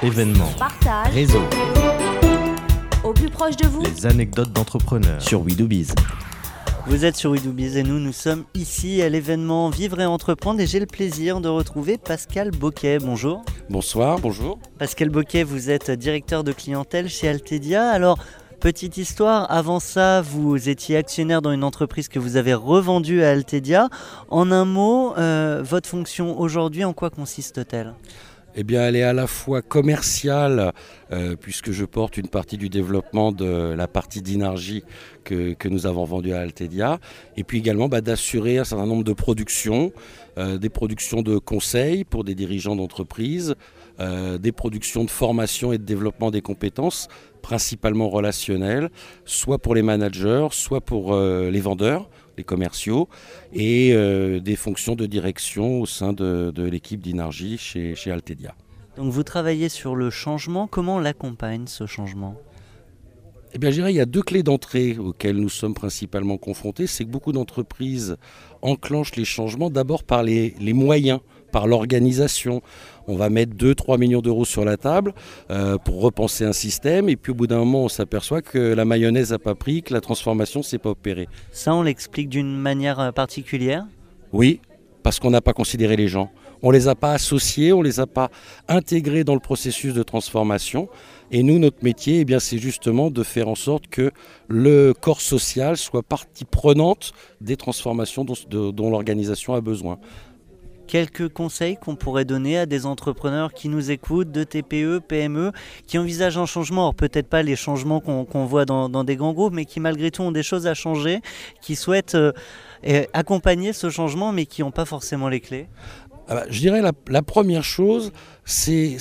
Événements, partage, réseau, au plus proche de vous. les anecdotes d'entrepreneurs sur We Do Biz. Vous êtes sur We Do Biz et nous sommes ici à l'événement Vivre et Entreprendre et j'ai le plaisir de retrouver Pascal Boquet. Bonjour. Bonsoir, bonjour. Pascal Boquet, vous êtes directeur de clientèle chez Altedia. Alors, petite histoire, avant ça, vous étiez actionnaire dans une entreprise que vous avez revendue à Altedia. En un mot, votre fonction aujourd'hui, en quoi consiste-t-elle ? Eh bien, elle est à la fois commerciale, puisque je porte une partie du développement de la partie d'énergie que nous avons vendue à Altedia, et puis également d'assurer un certain nombre de productions, des productions de conseils pour des dirigeants d'entreprise, des productions de formation et de développement des compétences, principalement relationnelles, soit pour les managers, soit pour les vendeurs, les commerciaux, et des fonctions de direction au sein de l'équipe d'énergie chez Altedia. Donc vous travaillez sur le changement. Comment on l'accompagne, ce changement ? Eh bien, je dirais qu'il y a deux clés d'entrée auxquelles nous sommes principalement confrontés. C'est que beaucoup d'entreprises enclenchent les changements d'abord par les moyens, par l'organisation. On va mettre 2-3 millions d'euros sur la table pour repenser un système. Et puis au bout d'un moment, on s'aperçoit que la mayonnaise n'a pas pris, que la transformation ne s'est pas opérée. Ça, on l'explique d'une manière particulière ? Oui, parce qu'on n'a pas considéré les gens. On ne les a pas associés, on ne les a pas intégrés dans le processus de transformation. Et nous, notre métier, eh bien, c'est justement de faire en sorte que le corps social soit partie prenante des transformations dont l'organisation a besoin. Quelques conseils qu'on pourrait donner à des entrepreneurs qui nous écoutent, de TPE, PME, qui envisagent un changement, alors peut-être pas les changements qu'on voit dans des grands groupes, mais qui malgré tout ont des choses à changer, qui souhaitent accompagner ce changement, mais qui n'ont pas forcément les clés. Je dirais la première chose, c'est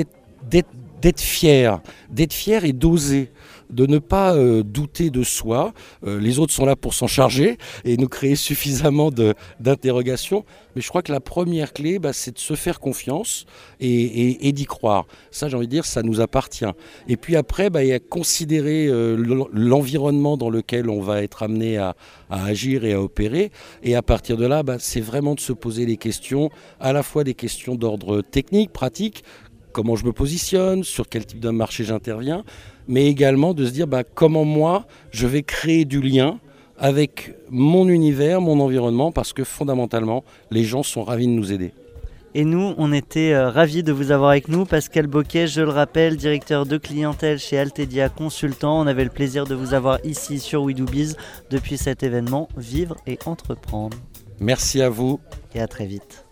d'être fier et d'oser, de ne pas douter de soi. Les autres sont là pour s'en charger et nous créer suffisamment d'interrogations. Mais je crois que la première clé, c'est de se faire confiance et d'y croire. Ça, j'ai envie de dire, ça nous appartient. Et puis après, il y a considérer l'environnement dans lequel on va être amené à agir et à opérer. Et à partir de là, c'est vraiment de se poser les questions, à la fois des questions d'ordre technique, pratique, comment je me positionne, sur quel type de marché j'interviens, mais également de se dire comment moi, je vais créer du lien avec mon univers, mon environnement, parce que fondamentalement, les gens sont ravis de nous aider. Et nous, on était ravis de vous avoir avec nous. Pascal Boquet, je le rappelle, directeur de clientèle chez Altedia Consultant. On avait le plaisir de vous avoir ici sur We Do Biz depuis cet événement Vivre et Entreprendre. Merci à vous. Et à très vite.